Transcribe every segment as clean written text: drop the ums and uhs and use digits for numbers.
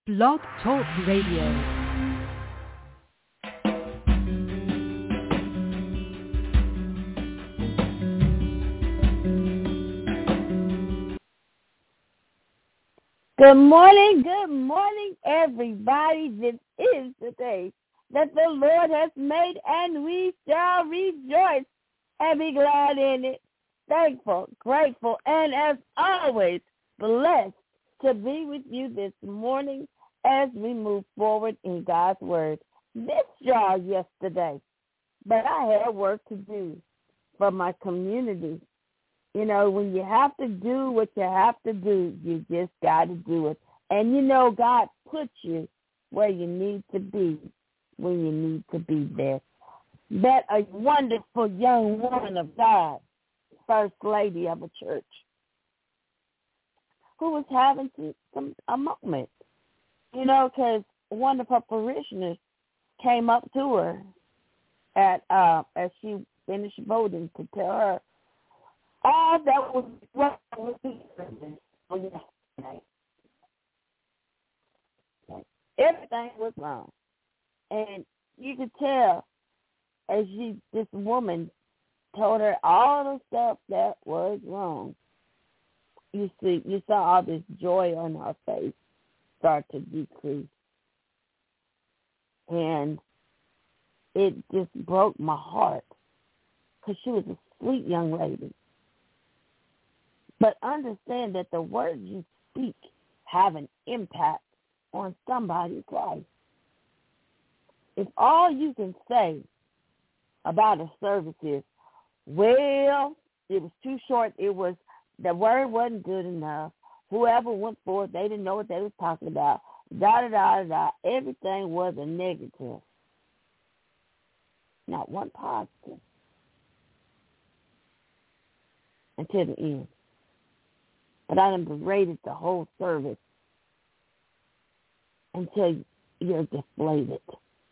Blog Talk Radio. Good morning, everybody. This is the day that the Lord has made, and we shall rejoice and be glad in it. Thankful, grateful, and as always, blessed to be with you this morning as we move forward in God's Word. This y'all yesterday, but I had work to do for my community. You know, when you have to do what you have to do, you just got to do it. And, you know, God puts you where you need to be when you need to be there. Met a wonderful young woman of God, first lady of a church, who was having a moment, you know, because one of her parishioners came up to her as she finished voting to tell her all that was wrong with the service on yesterday. Everything was wrong. And you could tell as this woman told her all the stuff that was wrong. You saw all this joy on her face start to decrease. And it just broke my heart because she was a sweet young lady. But understand that the words you speak have an impact on somebody's life. If all you can say about a service is, well, it was too short, the word wasn't good enough, whoever went forward, they didn't know what they was talking about, da-da-da-da-da, everything was a negative. Not one positive. Until the end. But I done berated the whole service until you're deflated.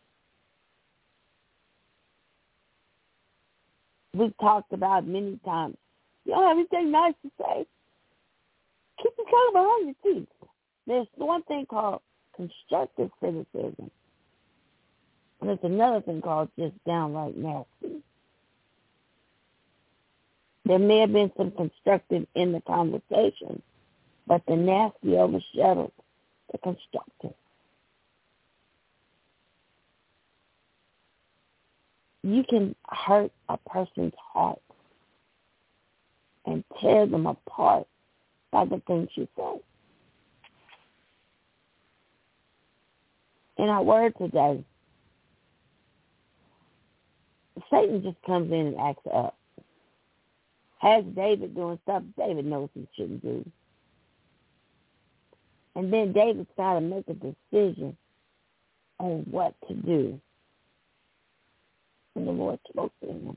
We've talked about it many times. You don't have anything nice to say? Keep your tongue behind your teeth. There's one thing called constructive criticism. And there's another thing called just downright nasty. There may have been some constructive in the conversation, but the nasty overshadowed the constructive. You can hurt a person's heart and tear them apart by the things you say. In our word today, Satan just comes in and acts up. Has David doing stuff David knows he shouldn't do. And then David's got to make a decision on what to do. And the Lord spoke to him.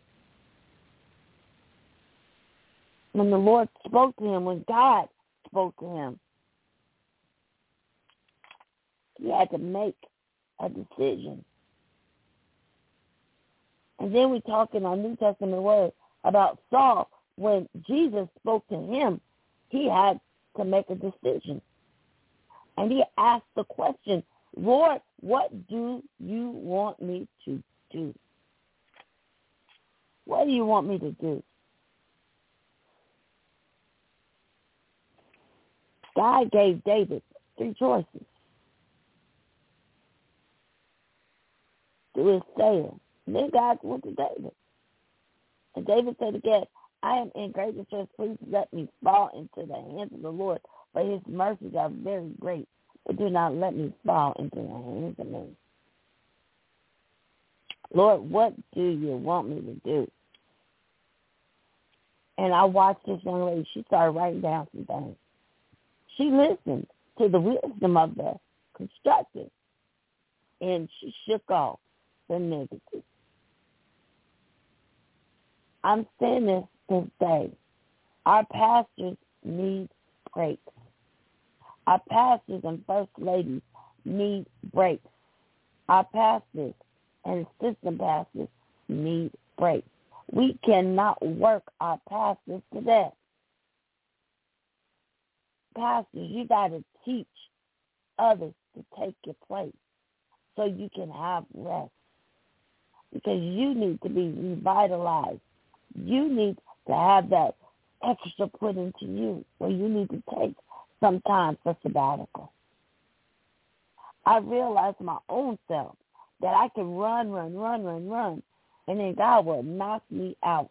When the Lord spoke to him, when God spoke to him, he had to make a decision. And then we talk in our New Testament word about Saul. When Jesus spoke to him, he had to make a decision. And he asked the question, Lord, what do you want me to do? What do you want me to do? God gave David 3 choices. Do it, say it. And then God went to David. And David said again, I am in great distress. Please let me fall into the hands of the Lord, for his mercies are very great. But do not let me fall into the hands of men. Lord, what do you want me to do? And I watched this young lady. She started writing down some things. She listened to the wisdom of the constructive, and she shook off the negative. I'm saying this to say, our pastors need breaks. Our pastors and first ladies need breaks. Our pastors and assistant pastors need breaks. We cannot work our pastors to death. Pastors, you got to teach others to take your place so you can have rest. Because you need to be revitalized. You need to have that extra put into you where you need to take some time for sabbatical. I realized my own self that I can run, and then God will knock me out.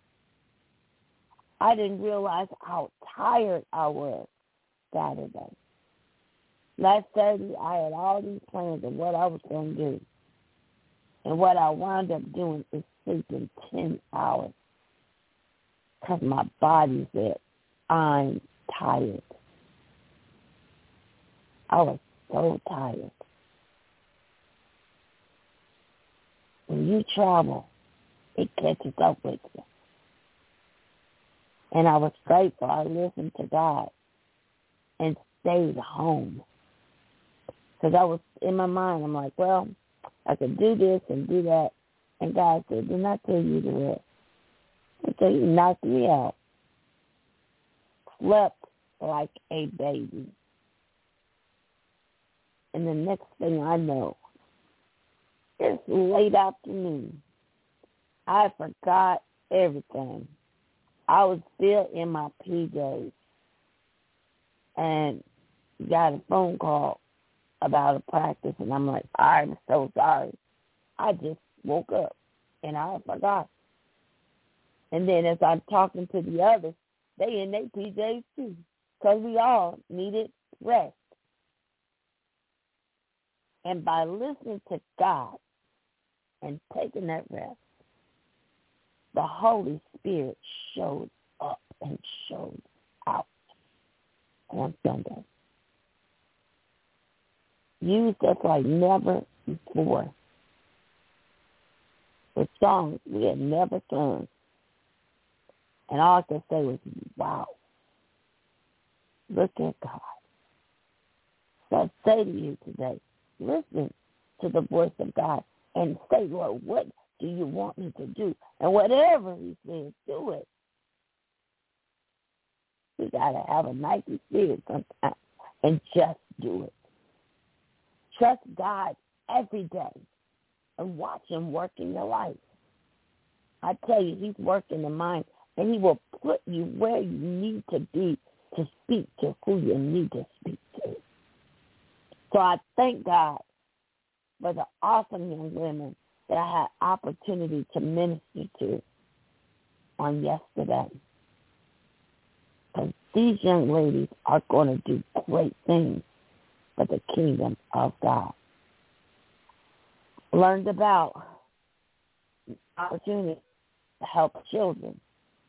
I didn't realize how tired I was Saturday. Last Saturday, I had all these plans of what I was going to do. And what I wound up doing is sleeping 10 hours because my body said, I'm tired. I was so tired. When you travel, it catches up with you. And I was grateful. I listened to God and stayed home. Because I was in my mind, I'm like, well, I could do this and do that. And God said, didn't I tell you to rest? Until He knocked me out. Slept like a baby. And the next thing I know, it's late afternoon. I forgot everything. I was still in my PJs and got a phone call about a practice, and I'm like, I'm so sorry. I just woke up, and I forgot. And then as I'm talking to the others, they in their PJs too, because we all needed rest. And by listening to God and taking that rest, the Holy Spirit showed up and showed out on Sunday. Used us like never before. With songs we had never sung. And all I could say was, wow. Look at God. So I say to you today, listen to the voice of God and say, Lord, what do you want me to do? And whatever He says, do it. We got to have a Nike spirit sometimes and just do it. Trust God every day and watch Him work in your life. I tell you, He's working in mine, and He will put you where you need to be to speak to who you need to speak to. So I thank God for the awesome young women that I had opportunity to minister to on yesterday. Because these young ladies are going to do great things for the kingdom of God. Learned about opportunity to help children.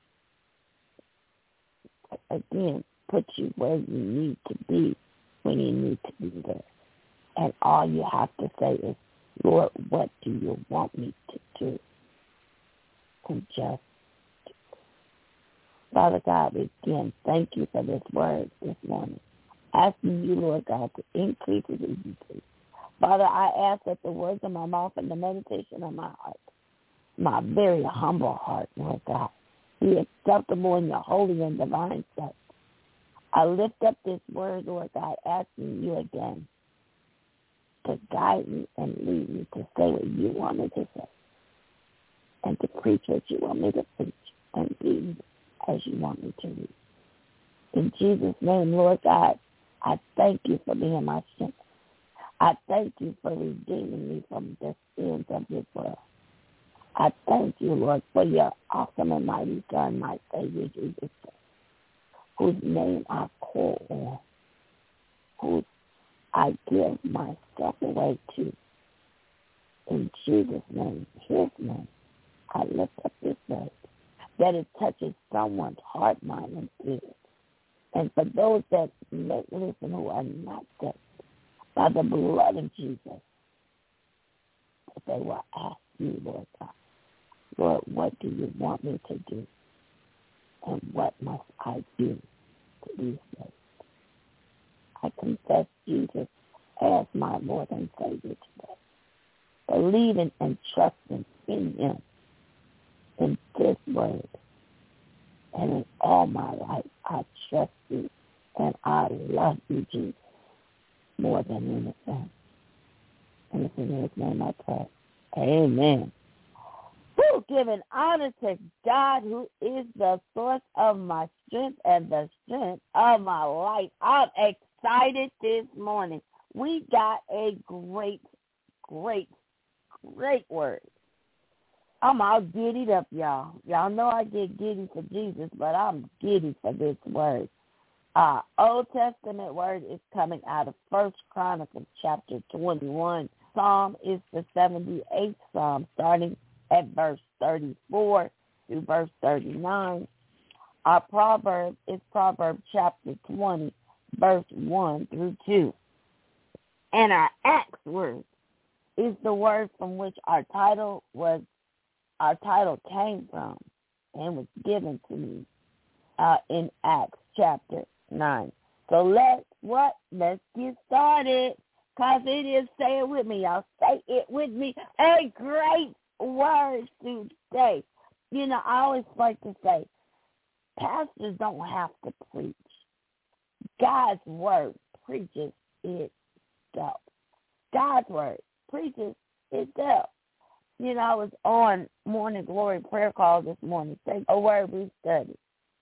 Again, put you where you need to be when you need to be there. And all you have to say is, Lord, what do you want me to do? And just do it. Father God, again, thank you for this word this morning. Asking you, Lord God, to increase it in you. Father, I ask that the words of my mouth and the meditation of my heart, my very humble heart, Lord God, be acceptable in your holy and divine sight. I lift up this word, Lord God, asking you again to guide me and lead me to say what you want me to say and to preach what you want me to preach and read as you want me to read. In Jesus' name, Lord God, I thank you for being my strength. I thank you for redeeming me from the sins of this world. I thank you, Lord, for your awesome and mighty Son, my Savior, Jesus Christ, whose name I call on, whose I give myself away to. In Jesus' name, His name, I lift up this word, that it touches someone's heart, mind, and spirit. And for those that may listen who are not saved, by the blood of Jesus, that they will ask you, Lord God, Lord, what do you want me to do? And what must I do to be saved? I confess Jesus as my Lord and Savior today. Believing and trusting in Him, in this word, and in all my life, I trust you and I love you, Jesus. more than anything. And it's in his name I pray. Amen. Who giving honor to God, who is the source of my strength and the strength of my life. I'm excited this morning. We got a great word. I'm all giddied up, y'all. Y'all know I get giddy for Jesus, but I'm giddy for this word. Old Testament word is coming out of 1 Chronicles chapter 21. Psalm is the 78th Psalm, starting at verse 34 through verse 39. Our proverb is Proverbs chapter 20, verse 1 through 2. And our Acts word is the word from which our title came from and was given to me in Acts chapter 9. So let's get started, because it is, say it with me, y'all. Say it with me, a great word today. You know, I always like to say, pastors don't have to preach. God's word preaches itself. God's word preaches itself. You know, I was on Morning Glory prayer call this morning. Say a word we studied.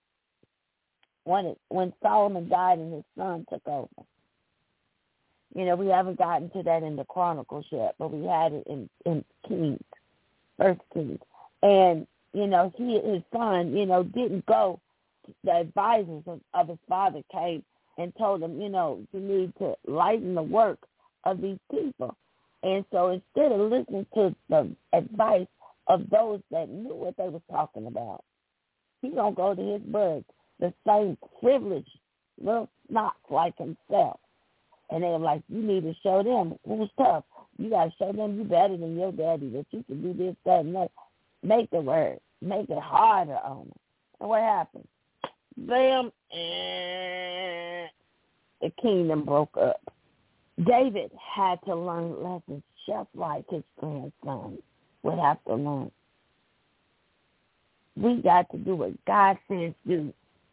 When Solomon died and his son took over. You know, we haven't gotten to that in the Chronicles yet, but we had it in Kings, First Kings. And, you know, his son, you know, didn't go. The advisors of his father came and told him, you know, you need to lighten the work of these people. And so instead of listening to the advice of those that knew what they was talking about, he going to go to his buds, the same privileged little snots like himself. And they were like, you need to show them who's tough. You got to show them you better than your daddy, that you can do this, that, and that. Make the word. Make it harder on them. And what happened? Bam, the kingdom broke up. David had to learn lessons just like his grandson would have to learn. We got to do what God says do.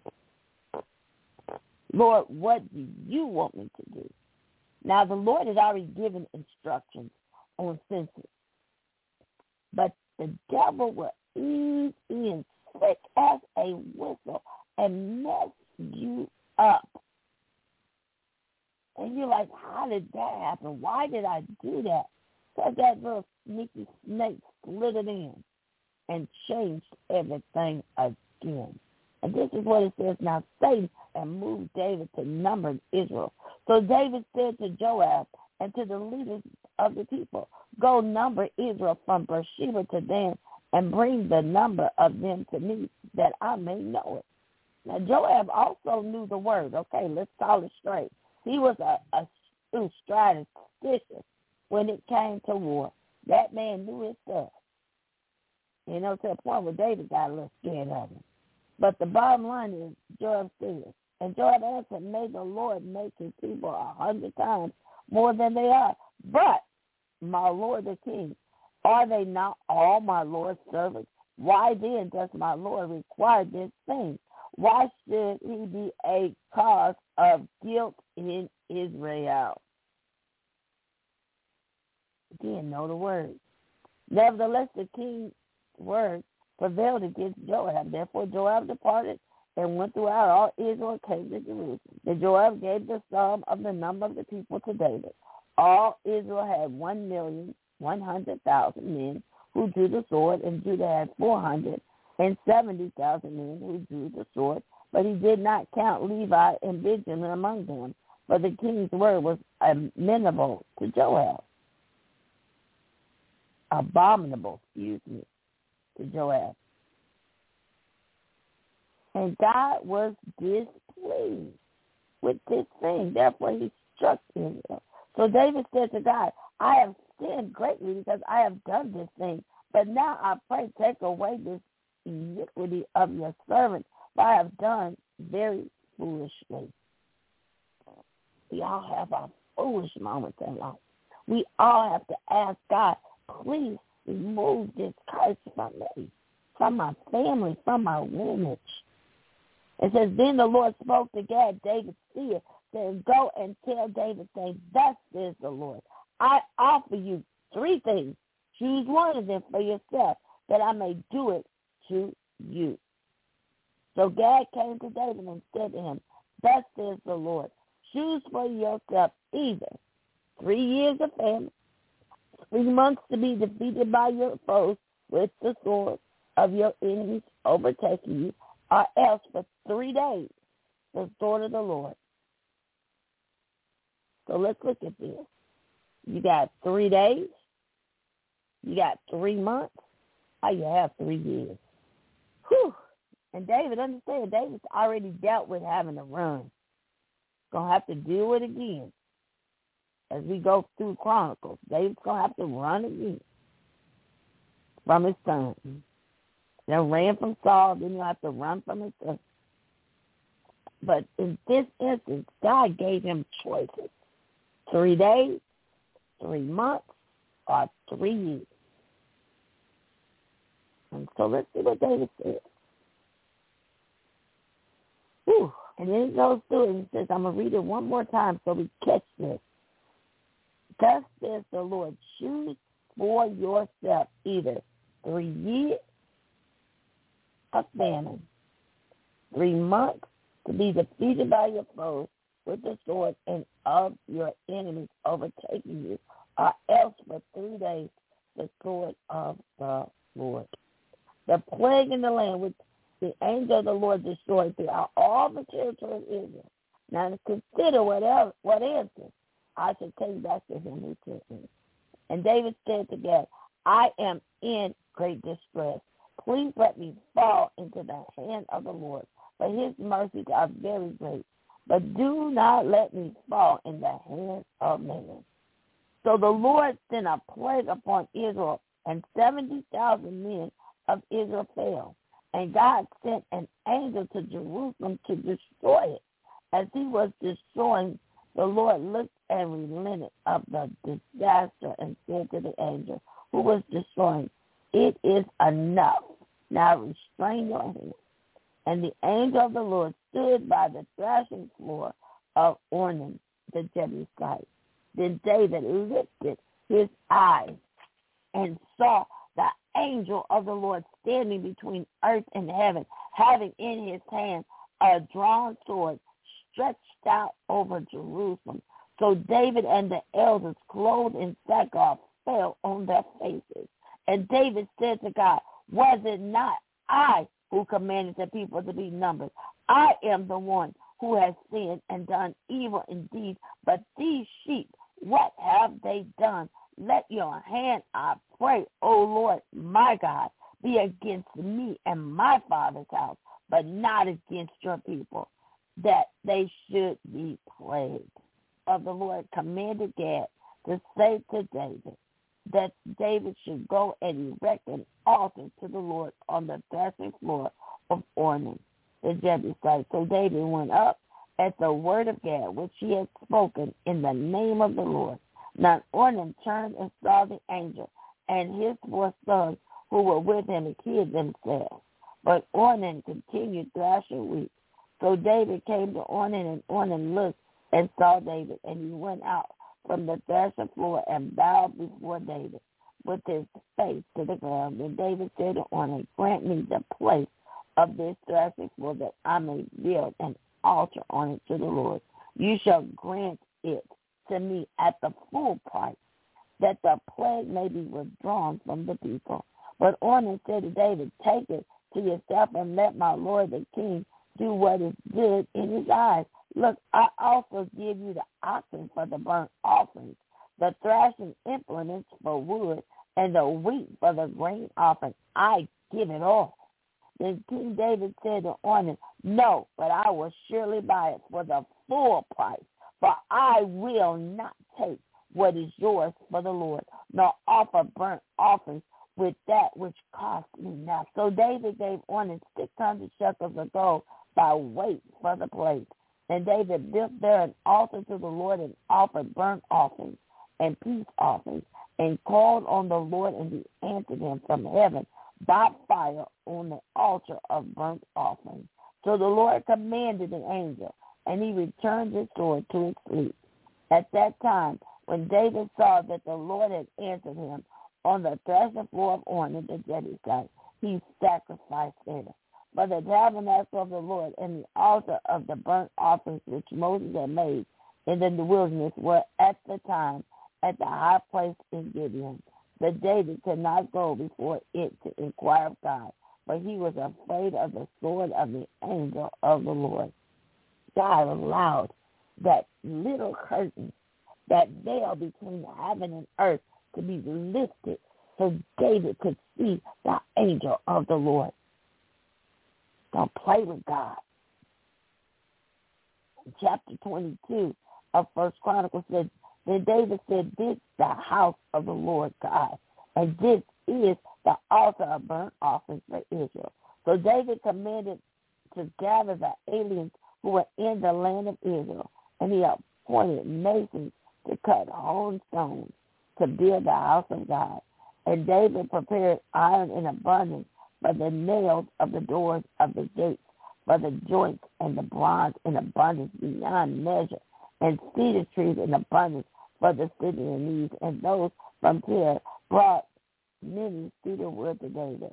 Lord, what do you want me to do? Now, the Lord had already given instructions on census, but the devil will ease in quick as a whistle and mess you up. And you're like, how did that happen? Why did I do that? Because that little sneaky snake slid it in and changed everything again. And this is what it says. Now Satan had moved David to number Israel. So David said to Joab and to the leaders of the people, go number Israel from Beersheba to Dan and bring the number of them to me that I may know it. Now Joab also knew the word. Okay, let's call it straight. He was a statistician when it came to war. That man knew his stuff. You know, to the point where David got a little scared of him. But the bottom line is, Joab said, and Joab answered, may the Lord make his people 100 times more than they are. But, my Lord the king, are they not all my Lord's servants? Why then does my Lord require this thing? Why should he be a cause of guilt in Israel? Again, know the word. Nevertheless, the king's word prevailed against Joab. Therefore, Joab departed and went throughout all Israel and came to Jerusalem. Then Joab gave the sum of the number of the people to David. All Israel had 1,100,000 men who drew the sword, and Judah had 470,000 men who drew the sword. But he did not count Levi and Benjamin among them, for the king's word was amenable to Joab. Abominable, to Joab. And God was displeased with this thing. Therefore, he struck Israel. So David said to God, I have sinned greatly because I have done this thing. But now I pray, take away this iniquity of your servant, for I have done very foolishly. We all have our foolish moments in life. We all have to ask God, please remove this curse from me, from my family, from my lineage. It says, then the Lord spoke to Gad, David's seer, said, go and tell David, saying, thus says the Lord, I offer you 3 things. Choose one of them for yourself, that I may do it to you. So Gad came to David and said to him, thus says the Lord, choose for yourself either 3 years of famine, 3 months to be defeated by your foes with the sword of your enemies overtaking you, or else for 3 days the sword of the Lord. So let's look at this. You got 3 days, you got 3 months, or you have 3 years. Whew. And David, understand, David's already dealt with having to run. Going to have to deal with it again. As we go through Chronicles, David's going to have to run again from his son. Then ran from Saul, then you'll have to run from his son. But in this instance, God gave him choices. 3 days, 3 months, or 3 years. And so let's see what David says. Whew. And then he goes through it and he says, I'm going to read it one more time so we catch this. Thus says the Lord, choose for yourself either 3 years of famine, 3 months to be defeated by your foes with the sword and of your enemies overtaking you, or else for 3 days the sword of the Lord. The plague in the land which the angel of the Lord destroyed throughout all the territory of Israel. Now consider what answer I should take back to him who sent me. And David said to God, I am in great distress. Please let me fall into the hand of the Lord, for his mercies are very great. But do not let me fall in the hand of man. So the Lord sent a plague upon Israel, and 70,000 men of Israel fell. And God sent an angel to Jerusalem to destroy it. As he was destroying, the Lord looked and relented of the disaster and said to the angel who was destroying, it is enough. Now restrain your hand. And the angel of the Lord stood by the threshing floor of Ornan the Jebusite. Then David lifted his eyes and saw the angel of the Lord standing between earth and heaven, having in his hand a drawn sword stretched out over Jerusalem. So David and the elders, clothed in sackcloth, fell on their faces. And David said to God, was it not I who commanded the people to be numbered? I am the one who has sinned and done evil indeed. But these sheep, what have they done? Let your hand, I pray, O Lord, my God, be against me and my father's house, but not against your people, that they should be plagued. Of the Lord commanded Gad to say to David that David should go and erect an altar to the Lord on the threshing floor of Ornan the Jebusite. So David went up at the word of Gad, which he had spoken in the name of the Lord. Now Ornan turned and saw the angel and his 4 sons who were with him and hid themselves. But Ornan continued thrashing wheat. So David came to Ornan, and Ornan looked and saw David, and he went out from the threshing floor and bowed before David with his face to the ground. And David said to Ornan, grant me the place of this threshing floor, that I may build an altar on it to the Lord. You shall grant it to me at the full price, that the plague may be withdrawn from the people. But Ornan said to David, take it to yourself and let my lord the king do what is good in his eyes. Look, I also give you the oxen for the burnt offerings, the thrashing implements for wood, and the wheat for the grain offering. I give it all. Then King David said to Ornan, no, but I will surely buy it for the full price, for I will not take what is yours for the Lord, nor offer burnt offerings with that which cost me not. So David gave Ornan 600 shekels of gold by weight for the place. And David built there an altar to the Lord and offered burnt offerings and peace offerings, and called on the Lord, and he answered him from heaven by fire on the altar of burnt offerings. So the Lord commanded the angel and he returned his sword to its sleep. At that time, when David saw that the Lord had answered him on the threshing floor of Ornan the Jebusite, he sacrificed there. But the tabernacle of the Lord and the altar of the burnt offerings which Moses had made in the wilderness were at the time at the high place in Gibeon. But David could not go before it to inquire of God, but he was afraid of the sword of the angel of the Lord. God allowed that little curtain, that veil between heaven and earth, to be lifted so David could see the angel of the Lord. Don't play with God. Chapter 22 of First Chronicles said, then David said, this is the house of the Lord God, and this is the altar of burnt offerings for Israel. So David commanded to gather the aliens who were in the land of Israel, and he appointed masons to cut hewn stones to build the house of God. And David prepared iron in abundance for the nails of the doors of the gates, for the joints, and the bronze in abundance beyond measure, and cedar trees in abundance for the city and these. And those from Tyre brought many cedar wood to David.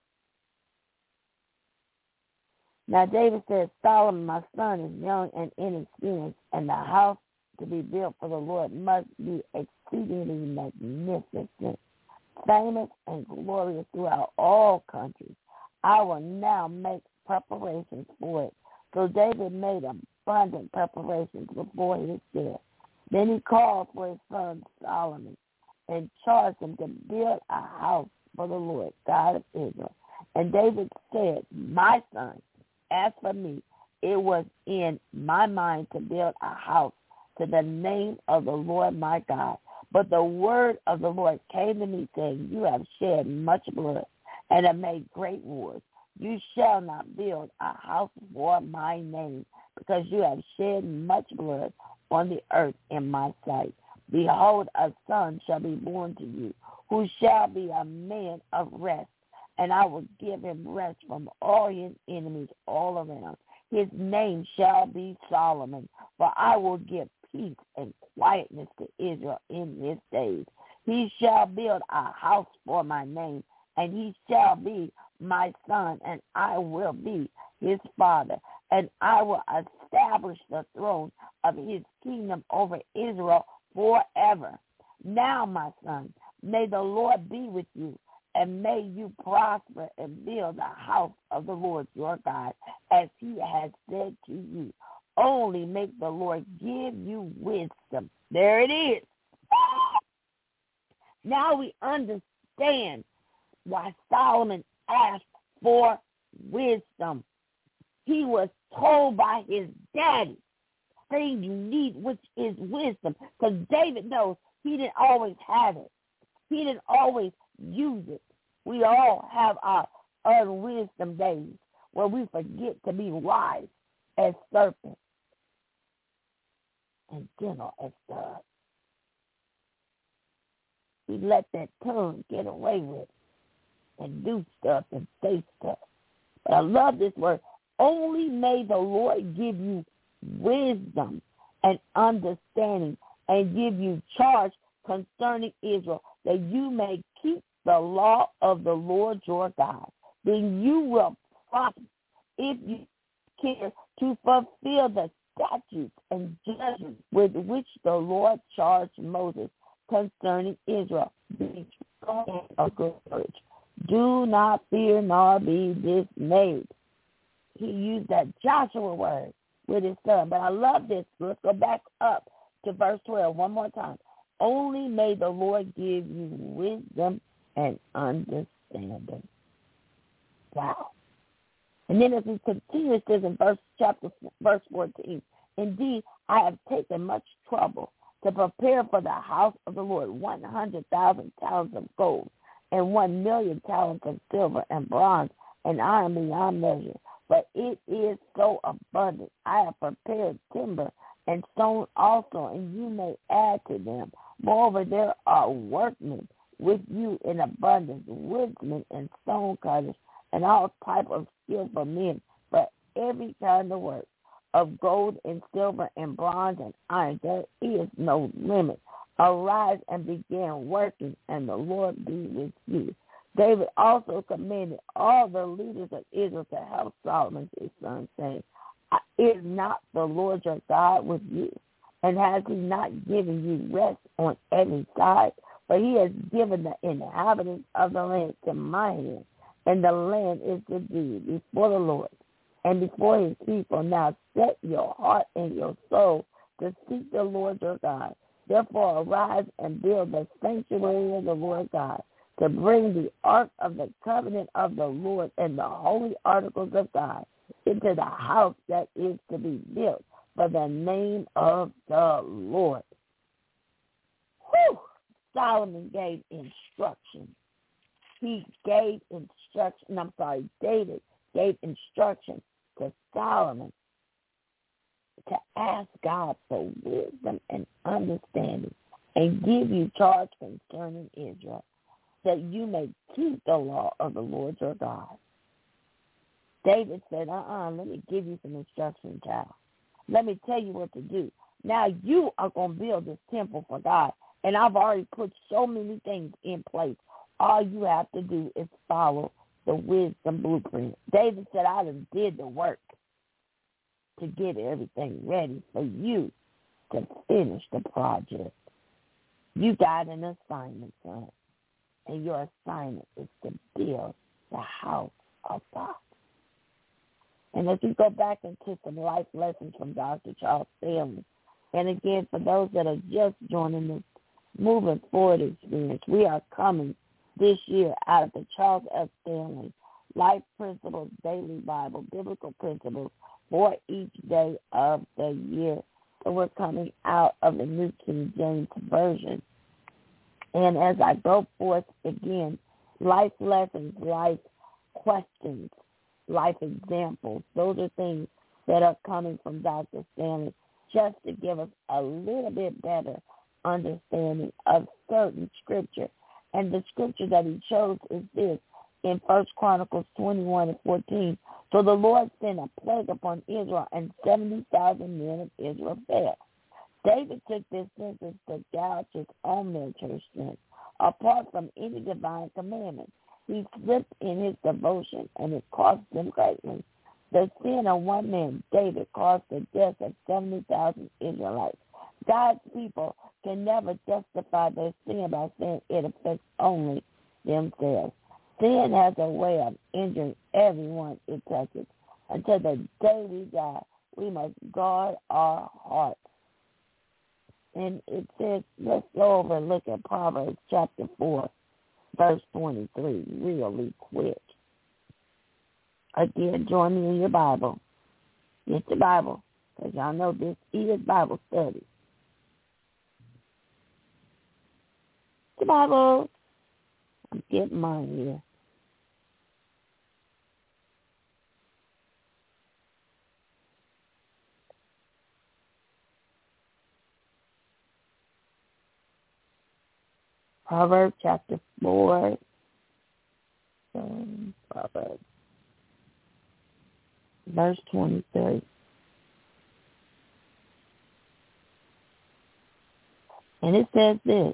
Now David said, Solomon, my son, is young and inexperienced, and the house to be built for the Lord must be exceedingly magnificent, famous and glorious throughout all countries. I will now make preparations for it. So David made abundant preparations before his death. Then he called for his son Solomon and charged him to build a house for the Lord, God of Israel. And David said, my son, as for me, it was in my mind to build a house to the name of the Lord my God. But the word of the Lord came to me, saying, you have shed much blood and have made great wars. You shall not build a house for my name, because you have shed much blood on the earth in my sight. Behold, a son shall be born to you, who shall be a man of rest, and I will give him rest from all his enemies all around. His name shall be Solomon, for I will give peace and quietness to Israel in his days. He shall build a house for my name, and he shall be my son, and I will be his father, and I will establish the throne of his kingdom over Israel forever. Now, my son, may the Lord be with you, and may you prosper and build the house of the Lord your God, as he has said to you. Only make the Lord give you wisdom. There it is. Now we understand why Solomon asked for wisdom. He was told by his daddy, thing you need, which is wisdom. Because David knows he didn't always have it. He didn't always use it. We all have our unwisdom days where we forget to be wise as serpents and gentle as doves. We let that tongue get away with it and do stuff and say stuff. But I love this word. Only may the Lord give you wisdom and understanding, and give you charge concerning Israel, that you may keep the law of the Lord your God. Then you will prosper if you care to fulfill the statutes and judgments with which the Lord charged Moses concerning Israel. Be strong and of good courage. Do not fear nor be dismayed. He used that Joshua word with his son. But I love this. Let's go back up to verse 12 one more time. Only may the Lord give you wisdom and understanding. Wow. And then as we continue, it says in verse 14, indeed, I have taken much trouble to prepare for the house of the Lord 100,000 talents of gold and 1,000,000 talents of silver and bronze and iron beyond measure. But it is so abundant. I have prepared timber and stone also, and you may add to them. Moreover, there are workmen with you in abundance, woodsmen and stone cutters, and all type of skillful men for every kind of work. of gold and silver and bronze and iron. There is no limit. Arise and begin working, and the Lord be with you. David also commanded all the leaders of Israel to help Solomon his son, saying, is not the Lord your God with you? And has he not given you rest on every side? For he has given the inhabitants of the land to my hand, and the land is to thee before the Lord and before his people. Now set your heart and your soul to seek the Lord your God. Therefore arise and build the sanctuary of the Lord God, to bring the ark of the covenant of the Lord and the holy articles of God into the house that is to be built for the name of the Lord. Whew! Solomon gave instruction. David gave instruction to Solomon to ask God for wisdom and understanding and give you charge concerning Israel, that you may keep the law of the Lord your God. David said, let me give you some instruction, child. Let me tell you what to do. Now you are going to build this temple for God, and I've already put so many things in place. All you have to do is follow the wisdom blueprint. David said, I done did the work to get everything ready for you to finish the project. You got an assignment, son, and your assignment is to build the house of God. And as we go back into some life lessons from Dr. Charles Stanley, and again, for those that are just joining this Moving Forward experience, we are coming this year out of the Charles F. Stanley Life Principles Daily Bible, Biblical Principles for each day of the year. So we're coming out of the New King James Version. And as I go forth again, life lessons, life questions, life examples, those are things that are coming from Dr. Stanley just to give us a little bit better understanding of certain scripture. And the scripture that he chose is this, in 1 Chronicles 21:14. So the Lord sent a plague upon Israel, and 70,000 men of Israel fell. David took this census to gouge his own military strength, apart from any divine commandment. He slipped in his devotion, and it cost him greatly. The sin of one man, David, caused the death of 70,000 Israelites. God's people can never justify their sin by saying it affects only themselves. Sin has a way of injuring everyone it touches. Until the day we die, we must guard our hearts. And it says, let's go over and look at Proverbs chapter 4, verse 23, really quick. Again, join me in your Bible. Get the Bible, because y'all know this is Bible study. The Bible. I'm getting mine here. Proverbs chapter 4. Proverbs. Verse 23. And it says this.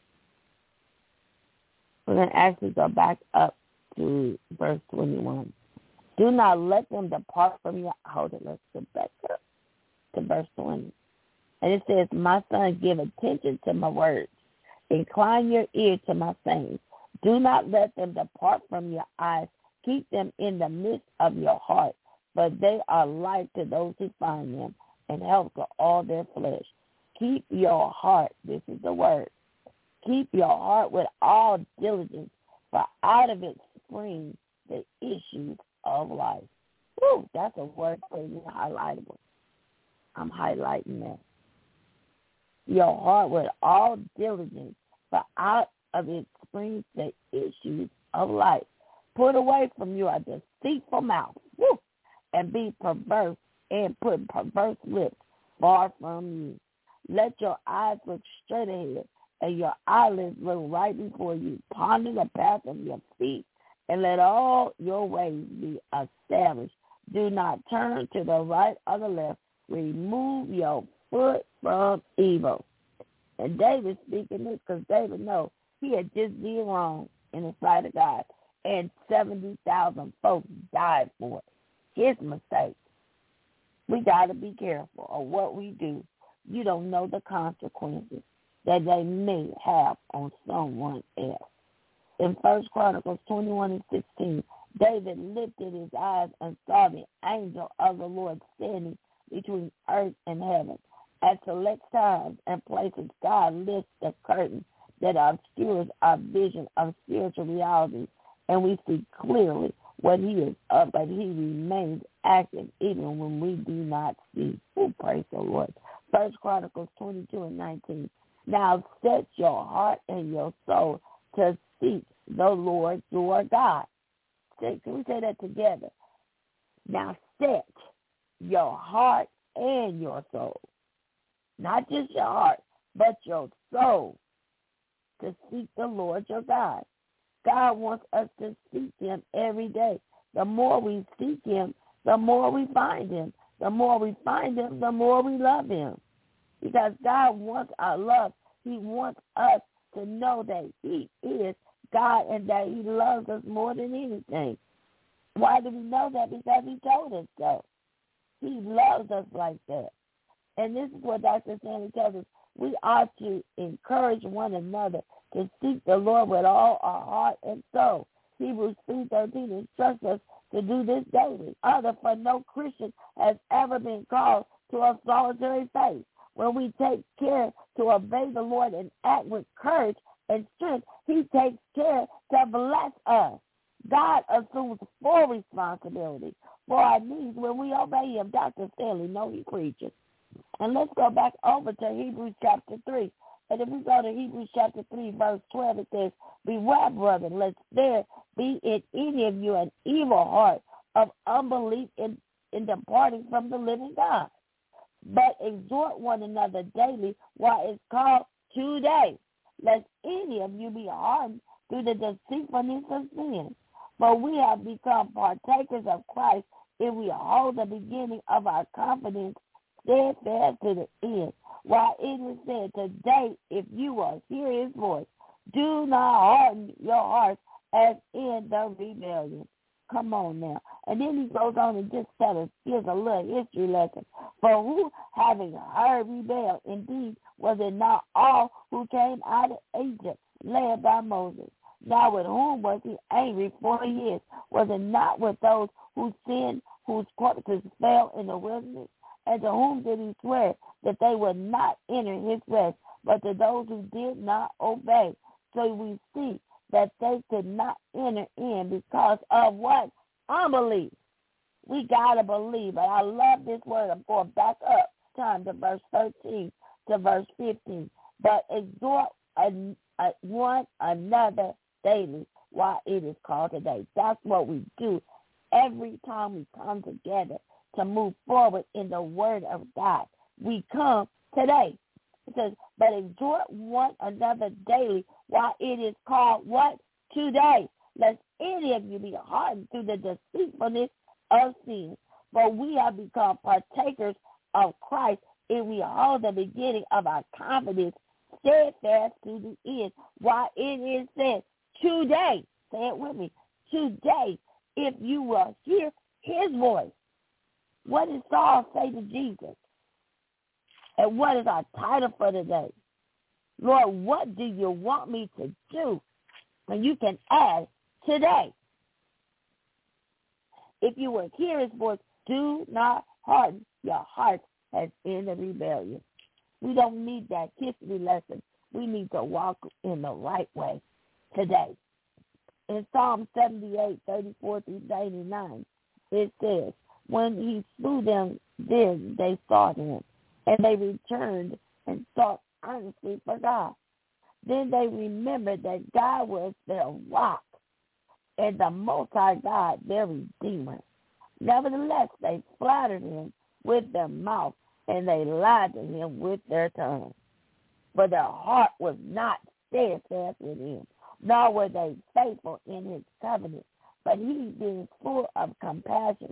We're going to actually go back up to verse 21. Do not let them depart from your... Hold it, let's go back up to verse 20. And it says, my son, give attention to my words. Incline your ear to my sayings. Do not let them depart from your eyes. Keep them in the midst of your heart, for they are life to those who find them, and health to all their flesh. Keep your heart, this is the word, keep your heart with all diligence, for out of it spring the issues of life. Woo, that's a word for you, highlightable. I'm highlighting that. Your heart with all diligence, for out of it springs the issues of life. Put away from you a deceitful mouth, woo, and be perverse, and put perverse lips far from you. Let your eyes look straight ahead, and your eyelids look right before you. Ponder the path of your feet, and let all your ways be established. Do not turn to the right or the left. Remove your foot from evil. And David speaking this because David knows he had just did wrong in the sight of God. And 70,000 folks died for it. His mistake. We got to be careful of what we do. You don't know the consequences that they may have on someone else. In 1 Chronicles 21:16, David lifted his eyes and saw the angel of the Lord standing between earth and heaven. At select times and places, God lifts the curtain that obscures our vision of spiritual realities, and we see clearly what he is up, but he remains active even when we do not see. Oh, praise the Lord. 1 Chronicles 22:19. Now set your heart and your soul to seek the Lord your God. Can we say that together? Now set your heart and your soul. Not just your heart, but your soul to seek the Lord your God. God wants us to seek him every day. The more we seek him, the more we find him. The more we find him, the more we love him. Because God wants our love. He wants us to know that he is God and that he loves us more than anything. Why do we know that? Because he told us so. He loves us like that. And this is what Dr. Stanley tells us. We ought to encourage one another to seek the Lord with all our heart and soul. Hebrews 3:13 instructs us to do this daily. For no Christian has ever been called to a solitary faith. When we take care to obey the Lord and act with courage and strength, he takes care to bless us. God assumes full responsibility for our needs when we obey him. Dr. Stanley, no, he preaches. And let's go back over to Hebrews chapter 3. And if we go to Hebrews chapter 3, verse 12, it says, beware, brethren, lest there be in any of you an evil heart of unbelief in departing from the living God. But exhort one another daily while it's called today, lest any of you be hardened through the deceitfulness of sin. For we have become partakers of Christ if we hold the beginning of our confidence steadfast to the end. While it is said, today, if you will hear his voice, do not harden your hearts as in the rebellion. Come on now. And then he goes on and just gives a little history lesson. For who, having heard, rebelled? Indeed, was it not all who came out of Egypt, led by Moses? Now with whom was he angry 40 years? Was it not with those who sinned, whose corpses fell in the wilderness? And to whom did he swear that they would not enter his rest, but to those who did not obey? So we see that they could not enter in because of what? Unbelief. We got to believe. And I love this word. I'm going back up time to verse 13 to verse 15. But exhort one another daily while it is called today. That's what we do every time we come together to move forward in the word of God. We come today. It says, but exhort one another daily while it is called what? Today. Lest any of you be hardened through the deceitfulness of sin. For we have become partakers of Christ if we hold the beginning of our confidence steadfast to the end. While it is said, today, say it with me, today, if you will hear his voice. What did Saul say to Jesus? And what is our title for today? Lord, what do you want me to do? And you can add today. If you will hear his voice, do not harden your hearts as in the rebellion. We don't need that history lesson. We need to walk in the right way today. In Psalm 78, 34 through 99, it says, when he slew them, then they sought him, and they returned and sought earnestly for God. Then they remembered that God was their rock, and the Most High God their Redeemer. Nevertheless, they flattered him with their mouth, and they lied to him with their tongue. For their heart was not steadfast with him, nor were they faithful in his covenant. But he, being full of compassion,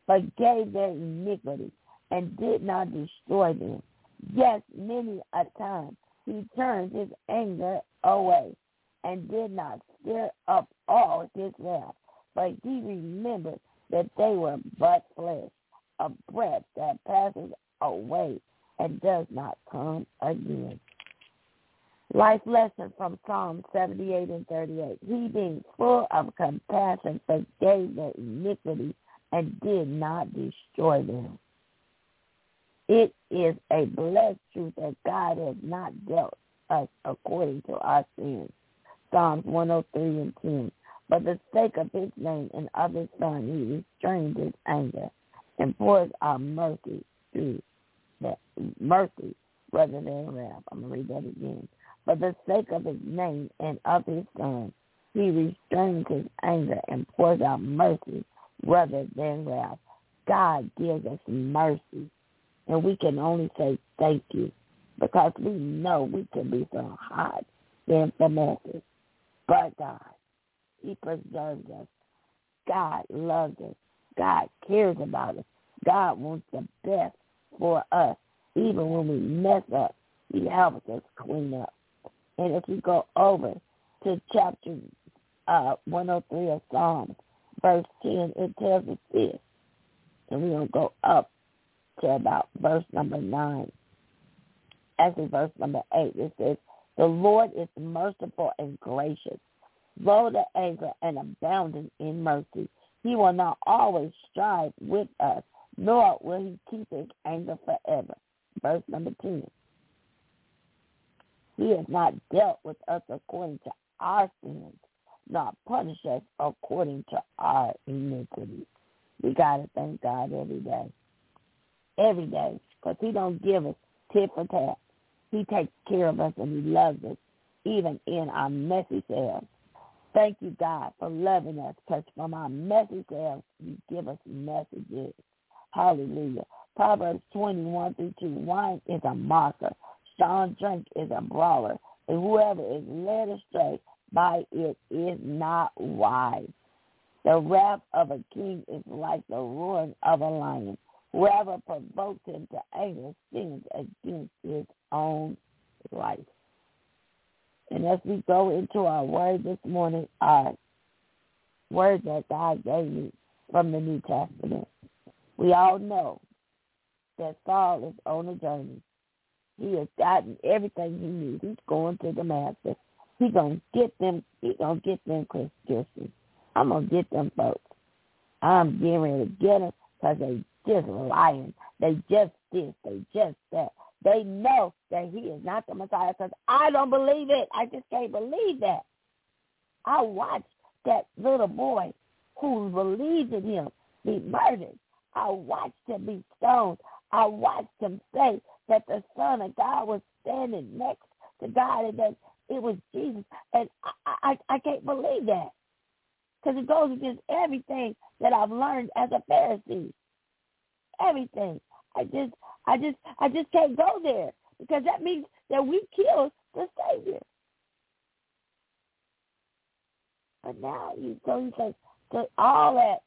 forgave their iniquity, and did not destroy them. Yes, many a time he turned his anger away, and did not stir up all his wrath. But he remembered that they were but flesh, a breath that passes away and does not come again. Life lesson from Psalm 78 and 38. He, being full of compassion, forgave their iniquity and did not destroy them. It is a blessed truth that God has not dealt us according to our sins. Psalms 103 and 10. For the sake of his name and of his Son, he restrained his anger and pours out mercy through that mercy rather than wrath. I'm going to read that again. For the sake of his name and of his Son, he restrains his anger and pours out mercy rather than wrath. God gives us mercy, and we can only say thank you because we know we can be so hot than for masses. But God, he preserves us. God loves us. God cares about us. God wants the best for us. Even when we mess up, he helps us clean up. And if we go over to chapter 103 of Psalms, verse 10, it tells us this. And we're going to go up to about verse number 9. Actually, verse number 8, it says, the Lord is merciful and gracious, slow to anger and abounding in mercy. He will not always strive with us, nor will he keep his anger forever. Verse number 10. He has not dealt with us according to our sins, nor punished us according to our iniquities. We got to thank God every day. Every day. Because he don't give us tit for tat. He takes care of us and he loves us, even in our messy selves. Thank you, God, for loving us, because from our messy selves, you give us messages. Hallelujah. Proverbs 21:2. Wine is a mocker. Strong drink is a brawler. And whoever is led astray by it is not wise. The wrath of a king is like the roaring of a lion. Whoever provokes him to anger sins against his own life. And as we go into our word this morning, our word that God gave me from the New Testament, we all know that Saul is on a journey. He has gotten everything he needs. He's going to Damascus. He's going to get them. He's going to get them Christians. I'm going to get them folks. I'm getting ready to get them because they just lying. They just this. They just that. They know that he is not the Messiah because I don't believe it. I just can't believe that. I watched that little boy who believed in him be murdered. I watched him be stoned. I watched him say that the Son of God was standing next to God and that it was Jesus. And I can't believe that because it goes against everything that I've learned as a Pharisee. Everything. I just can't go there because that means that we killed the Savior. But now he says, so all that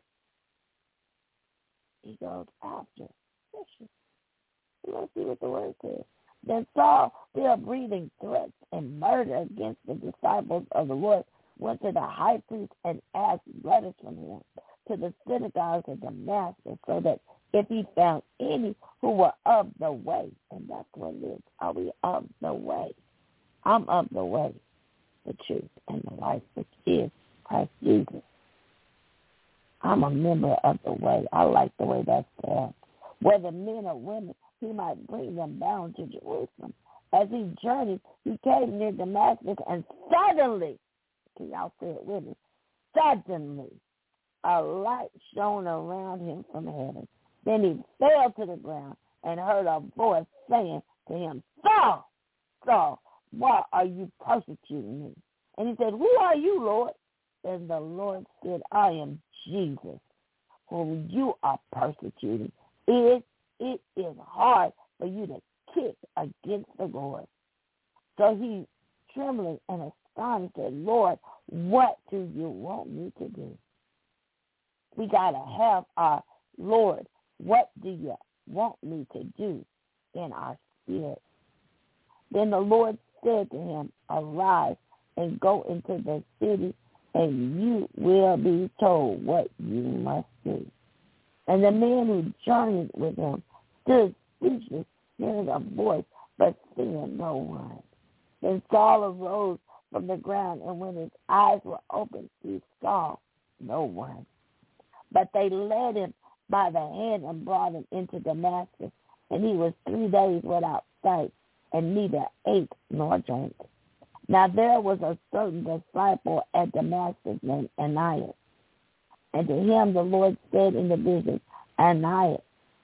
he goes after. Let's see what the word says. Then Saul, still breathing threats and murder against the disciples of the Lord, went to the high priest and asked letters from him to the synagogues of Damascus, so that if he found any who were of the way, and that's what it is. Are we of the way? I'm of the way, the truth, and the life, which is Christ Jesus. I'm a member of the way. I like the way that's said. Whether men or women, he might bring them bound to Jerusalem. As he journeyed, he came near Damascus, and suddenly, can y'all say it with me? Suddenly, a light shone around him from heaven. Then he fell to the ground and heard a voice saying to him, Saul, Saul, why are you persecuting me? And he said, who are you, Lord? And the Lord said, I am Jesus, whom you are persecuting. It is hard for you to kick against the Lord. So he, trembling and astonished, said, Lord, what do you want me to do? We got to have our Lord, what do you want me to do in our spirit? Then the Lord said to him, arise and go into the city, and you will be told what you must do. And the man who journeyed with him stood speechless, hearing a voice, but seeing no one. Then Saul arose from the ground, and when his eyes were opened, he saw no one. But they led him by the hand and brought him into Damascus, and he was 3 days without sight, and neither ate nor drank. Now there was a certain disciple at Damascus named Ananias, and to him the Lord said in the vision, Ananias.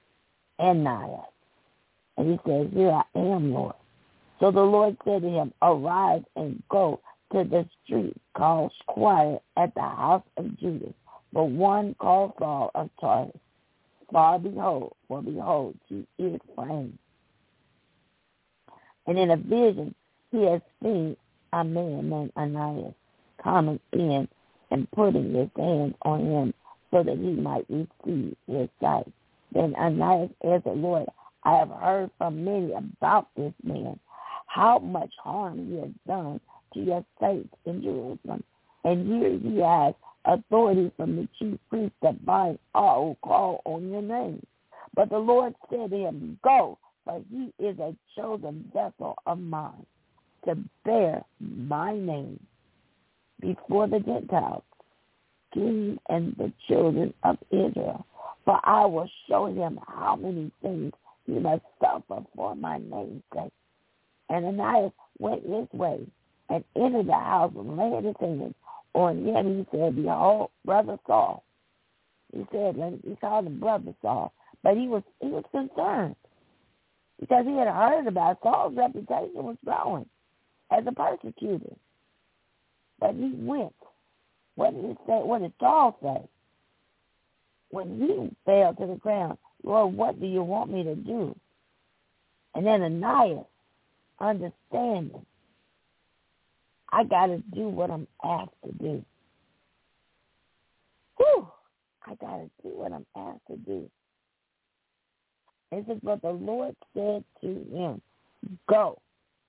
And he said, here I am, Lord. So the Lord said to him, arise and go to the street called Square at the house of Judas, but one called Saul of Tarsus. For behold, he is praying. And in a vision he has seen a man named Ananias coming in and putting his hands on him so that he might receive his sight. Then Ananias answered, Lord, I have heard from many about this man, how much harm he has done to your saints in Jerusalem. And here he has authority from the chief priest to bind all who call on your name. But the Lord said to him, go, for he is a chosen vessel of mine to bear my name before the Gentiles, kings and the children of Israel. For I will show him how many things he must suffer for my name's sake. And Ananias went his way and entered the house and laid his hands on him. He said, behold, brother Saul. He called him brother Saul. But he was concerned because he had heard about Saul's reputation was growing as a persecutor. But he went. What did Saul say? When he fell to the ground, Lord, what do you want me to do? And then Ananias, understanding, I got to do what I'm asked to do. I got to do what I'm asked to do. It says, but the Lord said to him, go,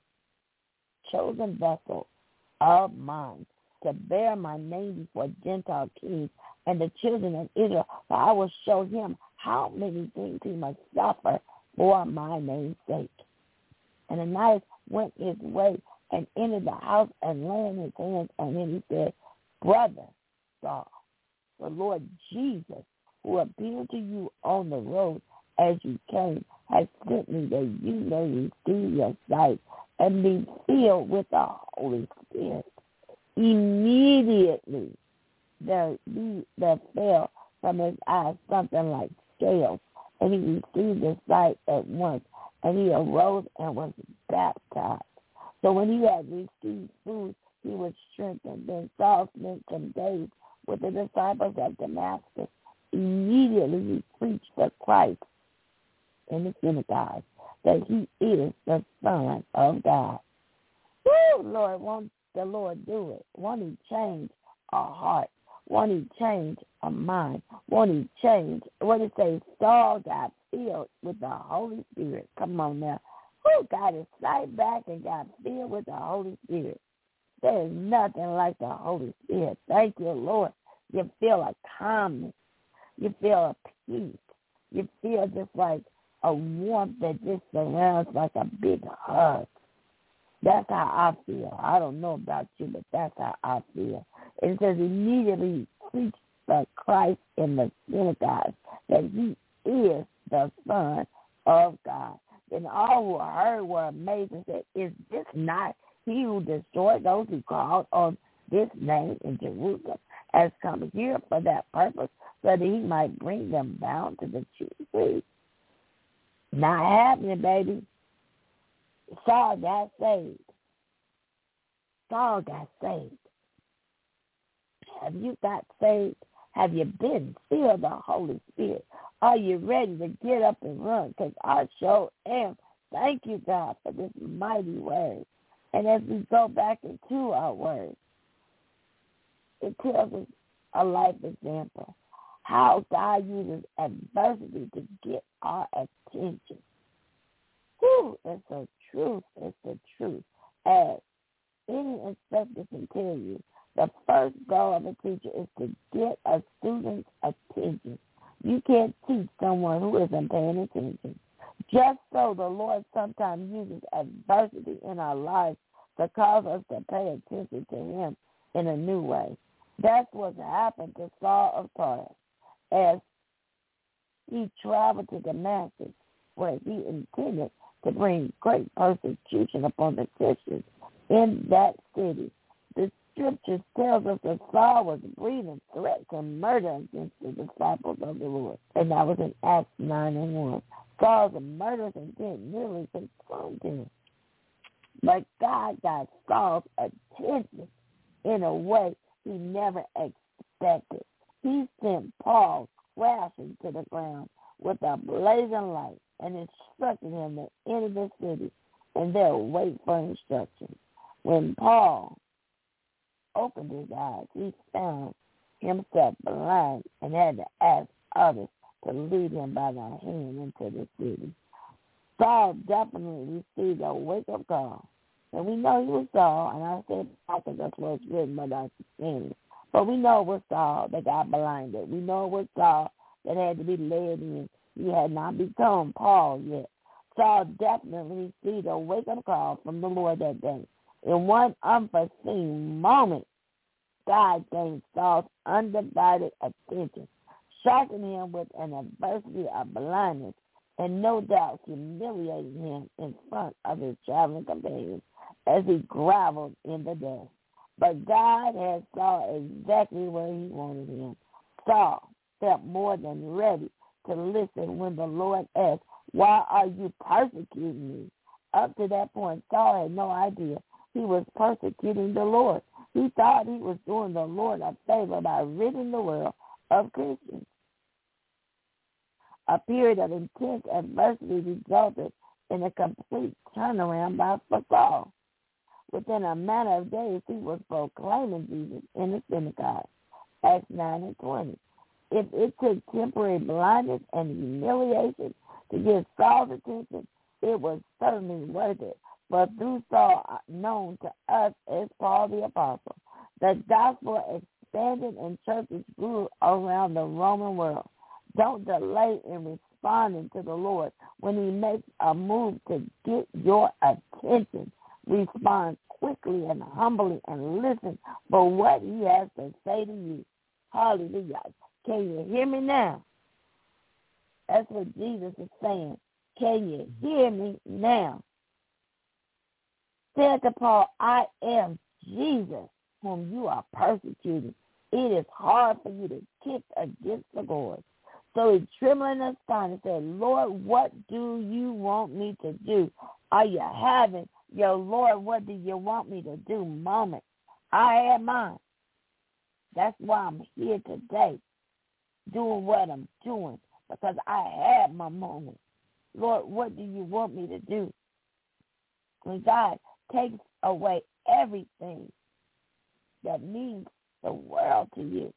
chosen vessel of mine, to bear my name before Gentile kings and the children of Israel, for I will show him how many things he must suffer for my name's sake. And Ananias went his way and entered the house and laying his hands on him, he said, brother Saul, the Lord Jesus, who appeared to you on the road as you came, has sent me that you may receive your sight and be filled with the Holy Spirit. Immediately there fell from his eyes something like scales, and he received his sight at once, and he arose and was baptized. So when he had received food, he was strengthened. Then Saul spent some days with the disciples at Damascus. Immediately he preached the Christ in the synagogue, that he is the Son of God. Woo, Lord, won't the Lord do it? Won't he change our heart? Won't he change our mind? Won't he change? What it says, Saul got filled with the Holy Spirit. Come on now. Who got his sight back and got filled with the Holy Spirit? There is nothing like the Holy Spirit. Thank you, Lord. You feel a calmness. You feel a peace. You feel just like a warmth that just surrounds like a big hug. That's how I feel. I don't know about you, but that's how I feel. It says immediately preach the Christ in the synagogue, that he is the Son of God. And all who heard were amazed and said, is this not he who destroyed those who called on this name in Jerusalem, has come here for that purpose, so that he might bring them bound to the chief priest? Not happening, baby. Saul got saved. Saul got saved. Have you got saved? Have you been filled with the Holy Spirit? Are you ready to get up and run? Because I sure am. Thank you, God, for this mighty word. And as we go back into our word, it tells us a life example, how God uses adversity to get our attention. Whew, it's the truth. It's the truth. As any instructor can tell you, the first goal of a teacher is to get a student's attention. You can't teach someone who isn't paying attention. Just so the Lord sometimes uses adversity in our lives to cause us to pay attention to him in a new way. That's what happened to Saul of Tarsus as he traveled to Damascus, where he intended to bring great persecution upon the Christians in that city. The scriptures tells us that Saul was breathing threats and murder against the disciples of the Lord. And that was in Acts 9:1. Saul's murderous intent nearly consumed him. But God got Saul's attention in a way he never expected. He sent Paul crashing to the ground with a blazing light and instructed him to enter the city and there wait for instructions. When Paul opened his eyes, he found himself blind and had to ask others to lead him by the hand into the city. Saul definitely received a wake-up call. And we know he was Saul, and I said I think that's what it's written by Dr. Stanley. But we know it was Saul that got blinded. We know it was Saul that had to be led in. He had not become Paul yet. Saul definitely received a wake-up call from the Lord that day. In one unforeseen moment, God gained Saul's undivided attention, shocking him with an adversity of blindness and no doubt humiliating him in front of his traveling companions as he groveled in the dust. But God had Saul exactly where he wanted him. Saul felt more than ready to listen when the Lord asked, "Why are you persecuting me?" Up to that point, Saul had no idea he was persecuting the Lord. He thought he was doing the Lord a favor by ridding the world of Christians. A period of intense adversity resulted in a complete turnaround for Saul. Within a matter of days, he was proclaiming Jesus in the synagogue, Acts 9:20. If it took temporary blindness and humiliation to get Saul's attention, it was certainly worth it. But through Saul, known to us as Paul the Apostle, the gospel expanded and churches grew around the Roman world. Don't delay in responding to the Lord when he makes a move to get your attention. Respond quickly and humbly and listen for what he has to say to you. Hallelujah. Can you hear me now? That's what Jesus is saying. Can you hear me now? Said to Paul, "I am Jesus, whom you are persecuting. It is hard for you to kick against the gourd." So he trembling and astonished said, "Lord, what do you want me to do?" Are you having your Lord, what do you want me to do moment? I had mine. That's why I'm here today, doing what I'm doing, because I had my moment. Lord, what do you want me to do? When God takes away everything that means the world to you,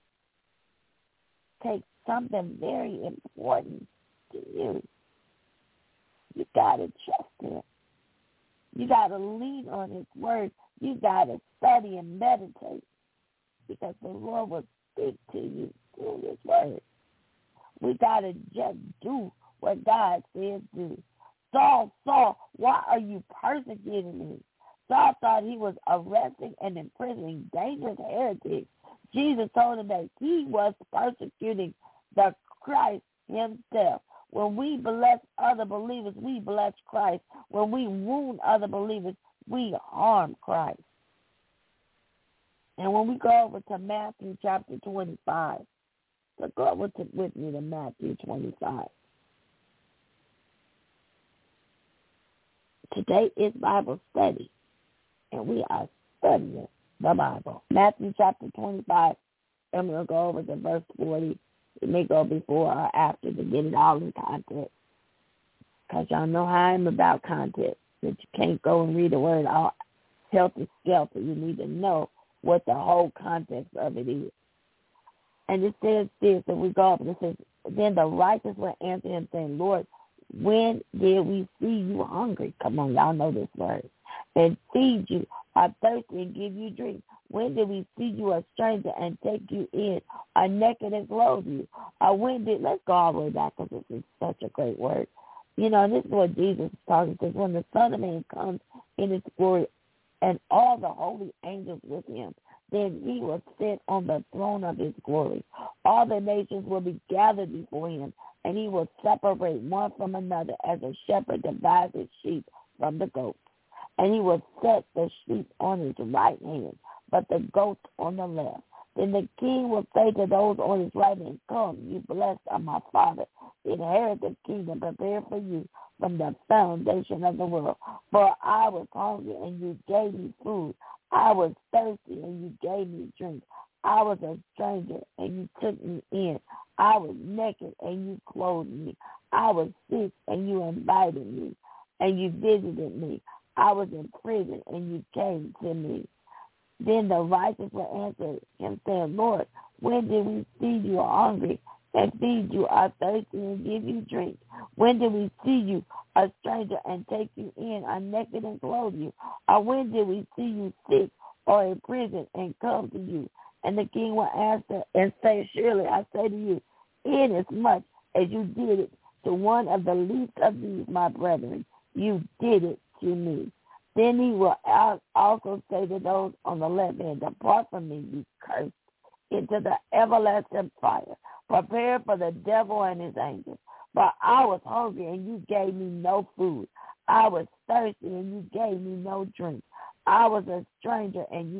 take something very important to you, you got to trust him. You got to lean on his word. You got to study and meditate, because the Lord will speak to you through his word. We got to just do what God says do. Saul, why are you persecuting me? Saul thought he was arresting and imprisoning dangerous heretics. Jesus told him that he was persecuting the Christ himself. When we bless other believers, we bless Christ. When we wound other believers, we harm Christ. And when we go over to Matthew chapter 25, so go over with me to Matthew 25. Today is Bible study, and we are studying the Bible. Matthew chapter 25, I'm going to go over to verse 40. It may go before or after to get it all in context, because y'all know how I'm about context, that you can't go and read the word all helter-skelter. You need to know what the whole context of it is. And it says this, and we go up and it says, then the righteous will answer him saying, Lord, when did we see you hungry? Come on, y'all know this word. And feed you, or thirsty and give you drink. When did we see you a stranger and take you in, or naked and clothe you? Or when did, let's go all the way back because this is such a great word. You know, and this is what Jesus is talking, because when the Son of Man comes in his glory and all the holy angels with him, then he will sit on the throne of his glory. All the nations will be gathered before him, and he will separate one from another as a shepherd divides his sheep from the goats. And he will set the sheep on his right hand, but the goats on the left. Then the king will say to those on his right hand, come, you blessed of my Father, inherit the kingdom prepared for you from the foundation of the world. For I was hungry, and you gave me food. I was thirsty, and you gave me drink. I was a stranger, and you took me in. I was naked, and you clothed me. I was sick, and you invited me, and you visited me. I was in prison, and you came to me. Then the righteous will answer him, saying, Lord, when did we see you hungry and feed you, or thirsty and give you drink? When did we see you a stranger and take you in, or naked and clothe you? Or when did we see you sick or in prison and come to you? And the king will answer and say, surely I say to you, inasmuch as you did it to one of the least of these, my brethren, you did it to me. Then he will also say to those on the left hand, depart from me, you cursed, into the everlasting fire, prepared for the devil and his angels. For I was hungry, and you gave me no food. I was thirsty, and you gave me no drink. I was a stranger, and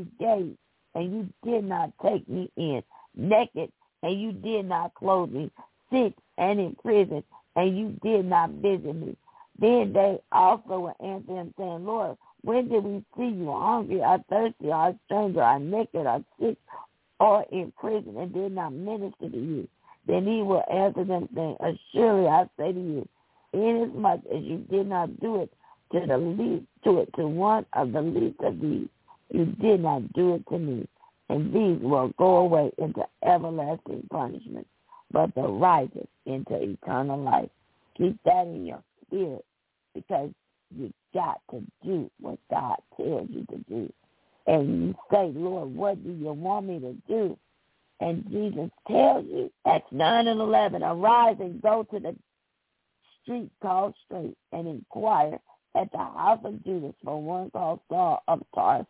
you did not take me in. Naked, and you did not clothe me. Sick and in prison, and you did not visit me. Then they also will answer him, saying, Lord, when did we see you hungry, or thirsty, or a stranger, or naked, or sick, or in prison, and did not minister to you? Then he will answer them, saying, surely I say to you, inasmuch as you did not do it to one of the least of these, you did not do it to me. And these will go away into everlasting punishment, but the righteous into eternal life. Keep that in your spirit, because you got to do what God tells you to do. And you say, Lord, what do you want me to do? And Jesus tells you, Acts 9 and 11, arise and go to the street called Straight and inquire at the house of Judas for one called Saul of Tarsus.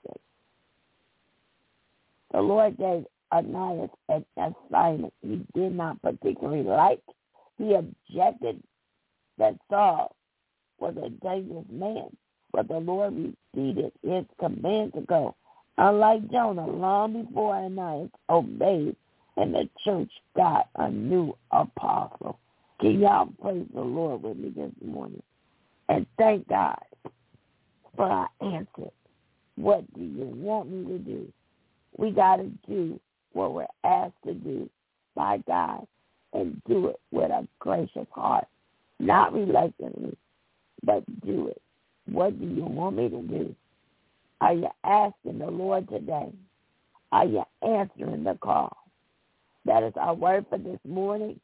The Lord gave Ananias an assignment he did not particularly like. He objected that Saul was a dangerous man, but the Lord repeated his command to go. Unlike Jonah, long before Ananias obeyed, and the church got a new apostle. Can y'all praise the Lord with me this morning? And thank God for our answer. What do you want me to do? We got to do what we're asked to do by God, and do it with a gracious heart, not reluctantly, but do it. What do you want me to do? Are you asking the Lord today? Are you answering the call? That is our word for this morning.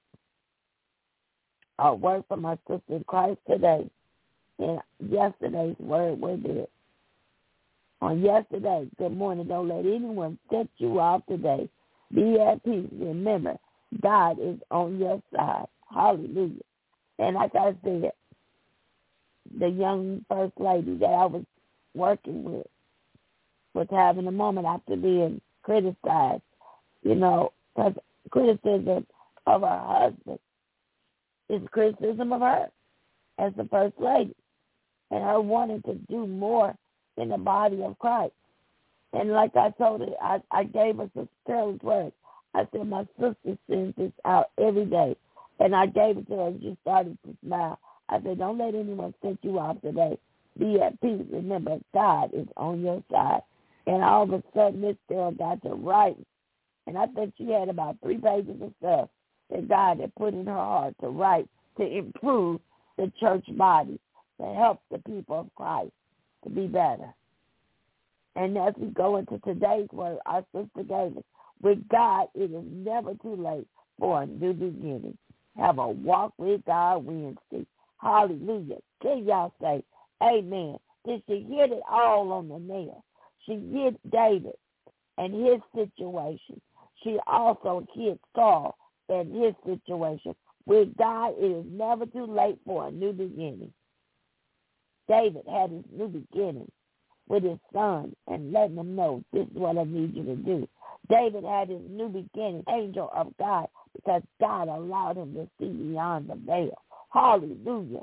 Our word from our sister in Christ today. And yesterday's word was this. On yesterday, good morning, don't let anyone set you off today. Be at peace. Remember, God is on your side. Hallelujah. And like I said, the young first lady that I was working with was having a moment after being criticized, because criticism of her husband is criticism of her as the first lady, and her wanting to do more in the body of Christ. And like I told her, I gave her some careless words. I said, my sister sends this out every day. And I gave it to her and she started to smile. I said, don't let anyone set you off today. Be at peace. Remember, God is on your side. And all of a sudden, this girl got to writing. And I think she had about 3 pages of stuff that God had put in her heart to write to improve the church body, to help the people of Christ to be better. And as we go into today's word, our sister gave us, With God, it is never too late for a new beginning. Have a Walk with God Wednesday. Hallelujah. Can y'all say amen? Did she hit it all on the nail? She hit David and his situation. She also hit Saul and his situation. With God, it is never too late for a new beginning. David had his new beginning with his son and letting him know, this is what I need you to do. David had his new beginning, angel of God, because God allowed him to see beyond the veil. Hallelujah.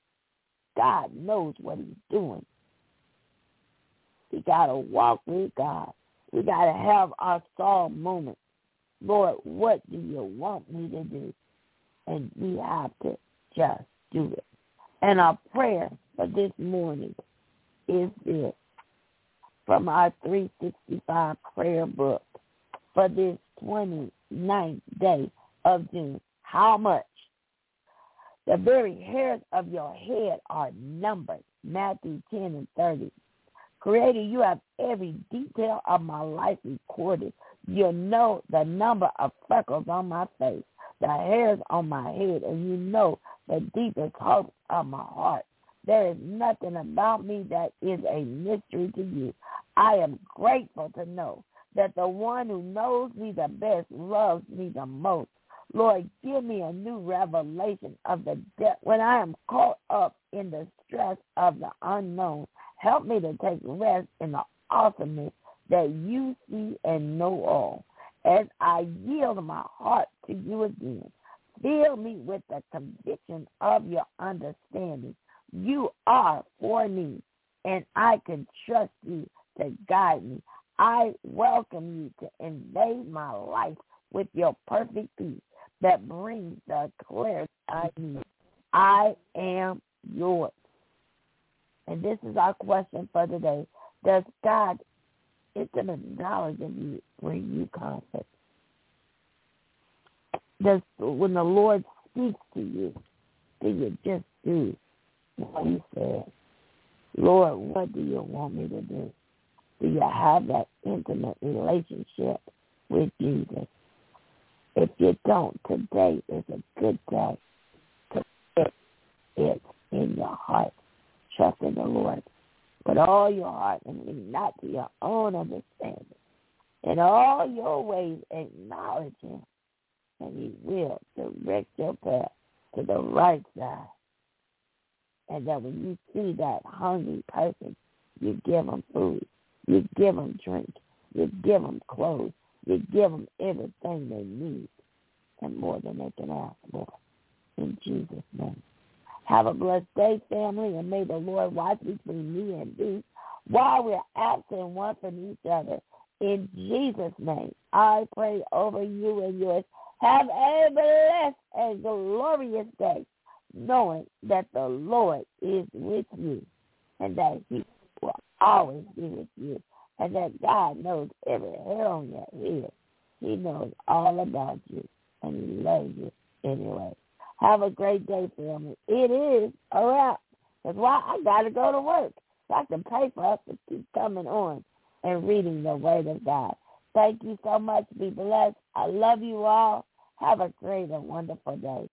God knows what he's doing. We got to walk with God. We got to have our Saul moment. Lord, what do you want me to do? And we have to just do it. And our prayer for this morning is this, from our 365 prayer book for this 29th day of June. How much? The very hairs of your head are numbered. Matthew 10 and 30. Creator, you have every detail of my life recorded. You know the number of freckles on my face, the hairs on my head, and you know the deepest hopes of my heart. There is nothing about me that is a mystery to you. I am grateful to know that the one who knows me the best loves me the most. Lord, give me a new revelation of the depth when I am caught up in the stress of the unknown. Help me to take rest in the awesomeness that you see and know all. As I yield my heart to you again, fill me with the conviction of your understanding. You are for me, and I can trust you to guide me. I welcome you to invade my life with your perfect peace that brings the clarity I need. I am yours. And this is our question for today. Does God intimate knowledge of you bring you comfort? When the Lord speaks to you, do you just do what he said? Lord, what do you want me to do? Do you have that intimate relationship with Jesus? If you don't, today is a good day to put it in your heart. Trust in the Lord with all your heart and lean not to your own understanding. In all your ways acknowledge him, and he will direct your path to the right side. And that when you see that hungry person, you give them food, you give them drink, you give them clothes, you give them everything they need, and more than they can ask for. In Jesus' name. Have a blessed day, family, and may the Lord watch between me and thee while we're absent one from each other. In Jesus' name, I pray over you and yours. Have a blessed and glorious day, knowing that the Lord is with you and that he will always be with you, and that God knows every hair on your head. He knows all about you, and he loves you anyway. Have a great day, family. It is a wrap. That's why I got to go to work, so I can pay for us to keep coming on and reading the Word of God. Thank you so much. Be blessed. I love you all. Have a great and wonderful day.